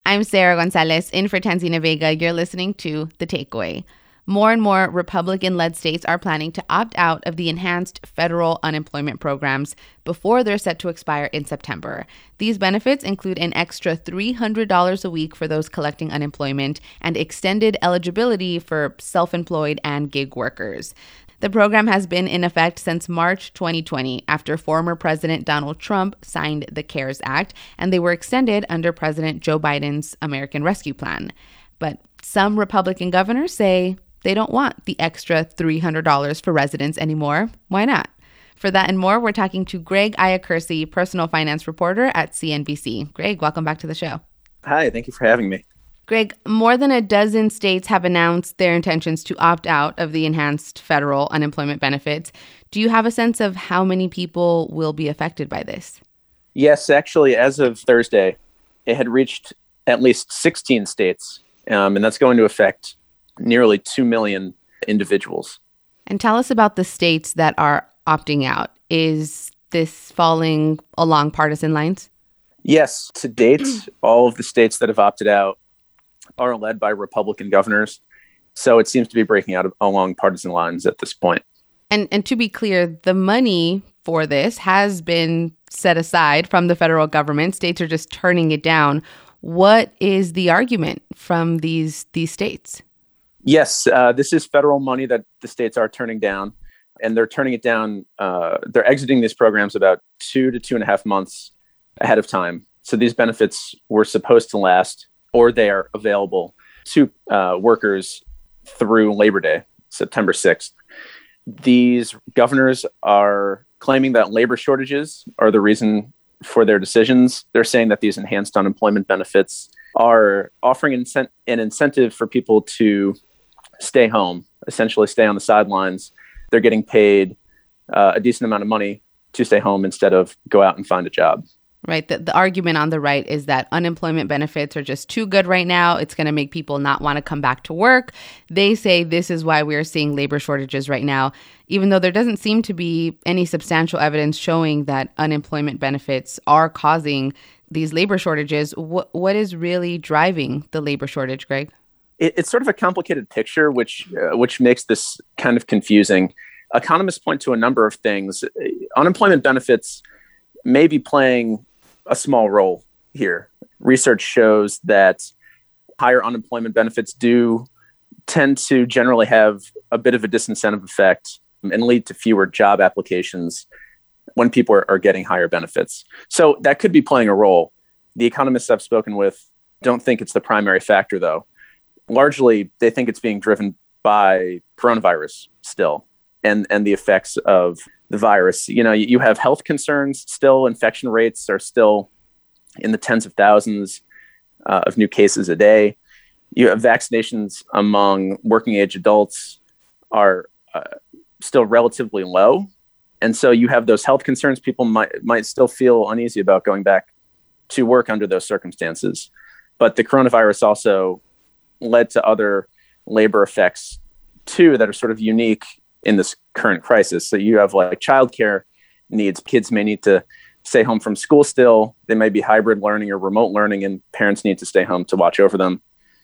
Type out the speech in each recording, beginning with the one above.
I'm Sarah Gonzalez, in for Tanzina Vega. You're listening to The Takeaway. More and more Republican-led states are planning to opt out of the enhanced federal unemployment programs before they're set to expire in September. These benefits include an extra $300 a week for those collecting unemployment and extended eligibility for self-employed and gig workers. The program has been in effect since March 2020 after former President Donald Trump signed the CARES Act, and they were extended under President Joe Biden's American Rescue Plan. But some Republican governors say they don't want the extra $300 for residents anymore. Why not? For that and more, we're talking to Greg Iacursi, personal finance reporter at CNBC. Greg, welcome back to the show. Hi, thank you for having me. Greg, more than a dozen states have announced their intentions to opt out of the enhanced federal unemployment benefits. Do you have a sense of how many people will be affected by this? Yes, actually, as of Thursday, it had reached at least 16 states, and that's going to affect nearly 2 million individuals. And tell us about the states that are opting out. Is this falling along partisan lines? Yes, to date, all of the states that have opted out are led by Republican governors. So it seems to be breaking out along partisan lines at this point. And to be clear, the money for this has been set aside from the federal government. States are just turning it down. What is the argument from these states? Yes, this is federal money that the states are turning down, and they're turning it down. They're exiting these programs about 2 to 2.5 months ahead of time. So these benefits were supposed to last, or they are available to workers through Labor Day, September 6th. These governors are claiming that labor shortages are the reason for their decisions. They're saying that these enhanced unemployment benefits are offering an incentive for people to stay home, essentially stay on the sidelines. They're getting paid a decent amount of money to stay home instead of go out and find a job. Right. The argument on the right is that unemployment benefits are just too good right now. It's going to make people not want to come back to work. They say this is why we're seeing labor shortages right now, even though there doesn't seem to be any substantial evidence showing that unemployment benefits are causing these labor shortages. What is really driving the labor shortage, Greg? It's sort of a complicated picture, which makes this kind of confusing. Economists point to a number of things. Unemployment benefits may be playing a small role here. Research shows that higher unemployment benefits do tend to generally have a bit of a disincentive effect and lead to fewer job applications when people are getting higher benefits. So that could be playing a role. The economists I've spoken with don't think it's the primary factor, though. Largely, they think it's being driven by coronavirus still and the effects of the virus. You know, you have health concerns still. Infection rates are still in the tens of thousands of new cases a day. You have vaccinations among working age adults are still relatively low. And so you have those health concerns. People might still feel uneasy about going back to work under those circumstances. But the coronavirus also led to other labor effects too that are sort of unique in this current crisis. So you have like childcare needs. Kids may need to stay home from school still. They may be hybrid learning or remote learning, and parents need to stay home to watch over them.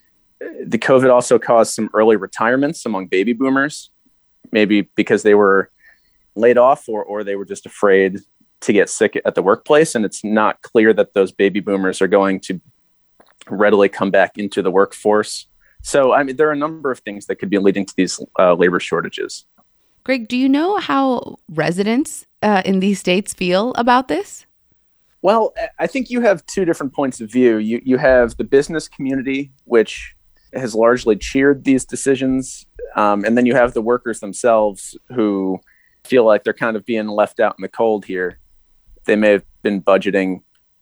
The COVID also caused some early retirements among baby boomers, maybe because they were laid off or they were just afraid to get sick at the workplace. And it's not clear that those baby boomers are going to readily come back into the workforce. So, I mean, there are a number of things that could be leading to these labor shortages. Greg, do you know how residents in these states feel about this? Well, I think you have two different points of view. You have the business community, which has largely cheered these decisions. And then you have the workers themselves who feel like they're kind of being left out in the cold here. They may have been budgeting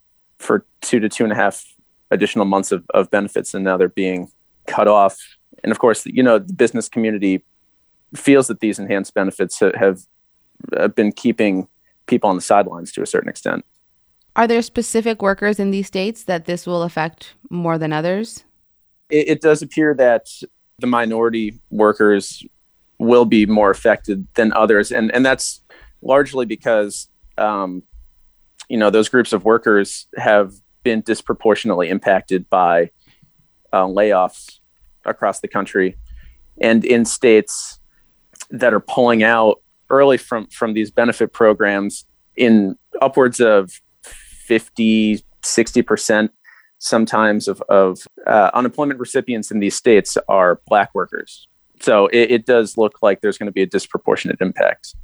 for 2 to 2.5 additional months of benefits, and now they're being cut off. And of course, you know, the business community feels that these enhanced benefits have been keeping people on the sidelines to a certain extent. Are there specific workers in these states that this will affect more than others? It does appear that the minority workers will be more affected than others. And that's largely because, those groups of workers have been disproportionately impacted by layoffs across the country, and in states that are pulling out early from these benefit programs in upwards of 50, 60% sometimes of unemployment recipients in these states are Black workers. So it does look like there's going to be a disproportionate impact.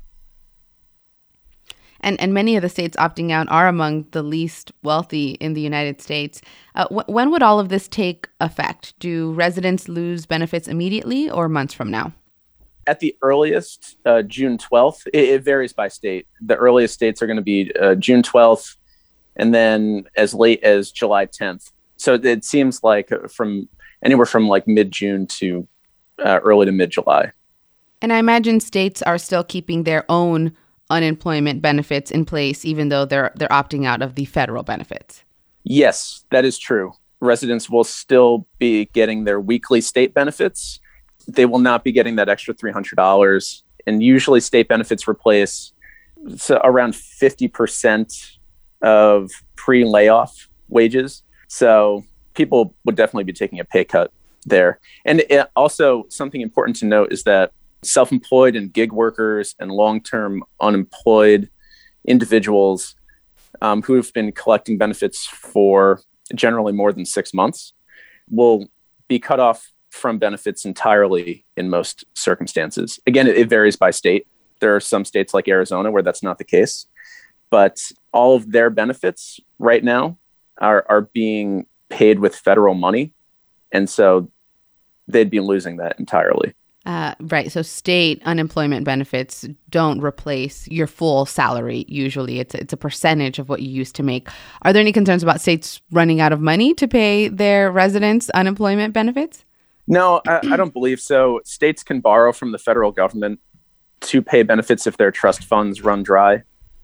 And many of the states opting out are among the least wealthy in the United States. When would all of this take effect? Do residents lose benefits immediately or months from now? At the earliest, June 12th. It varies by state. The earliest states are going to be June 12th and then as late as July 10th. So it seems like from anywhere from like mid-June to early to mid-July. And I imagine states are still keeping their own unemployment benefits in place, even though they're opting out of the federal benefits. Yes, that is true. Residents will still be getting their weekly state benefits. They will not be getting that extra $300. And usually state benefits replace around 50% of pre-layoff wages. So people would definitely be taking a pay cut there. And also something important to note is that self-employed and gig workers and long-term unemployed individuals who have been collecting benefits for generally more than 6 months will be cut off from benefits entirely in most circumstances. Again, it varies by state. There are some states like Arizona where that's not the case, but all of their benefits right now are being paid with federal money. And so they'd be losing that entirely. Right. So state unemployment benefits don't replace your full salary. Usually it's a percentage of what you used to make. Are there any concerns about states running out of money to pay their residents unemployment benefits? No, I don't believe so. States can borrow from the federal government to pay benefits if their trust funds run dry.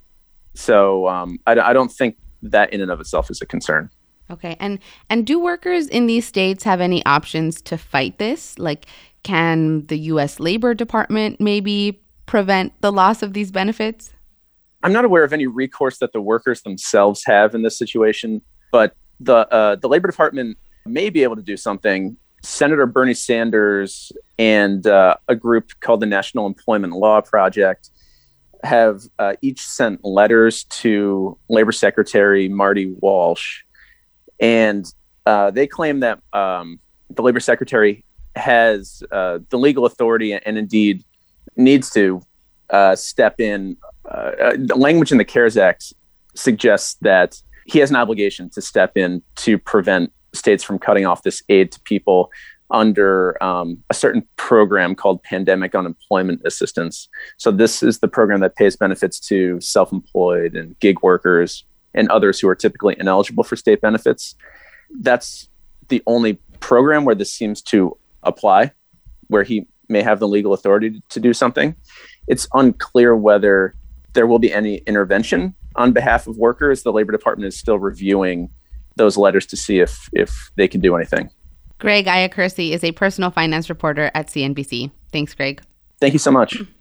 So I don't think that in and of itself is a concern. Okay. And do workers in these states have any options to fight this? Like, can the U.S. Labor Department maybe prevent the loss of these benefits? I'm not aware of any recourse that the workers themselves have in this situation, but the Labor Department may be able to do something. Senator Bernie Sanders and a group called the National Employment Law Project have each sent letters to Labor Secretary Marty Walsh, and they claim that the Labor Secretary has the legal authority and indeed needs to step in. The language in the CARES Act suggests that he has an obligation to step in to prevent states from cutting off this aid to people under a certain program called Pandemic Unemployment Assistance. So this is the program that pays benefits to self-employed and gig workers and others who are typically ineligible for state benefits. That's the only program where this seems to apply, where he may have the legal authority to do something. It's unclear whether there will be any intervention on behalf of workers. The Labor Department is still reviewing those letters to see if they can do anything. Greg Iacursi is a personal finance reporter at CNBC. Thanks, Greg. Thank you so much.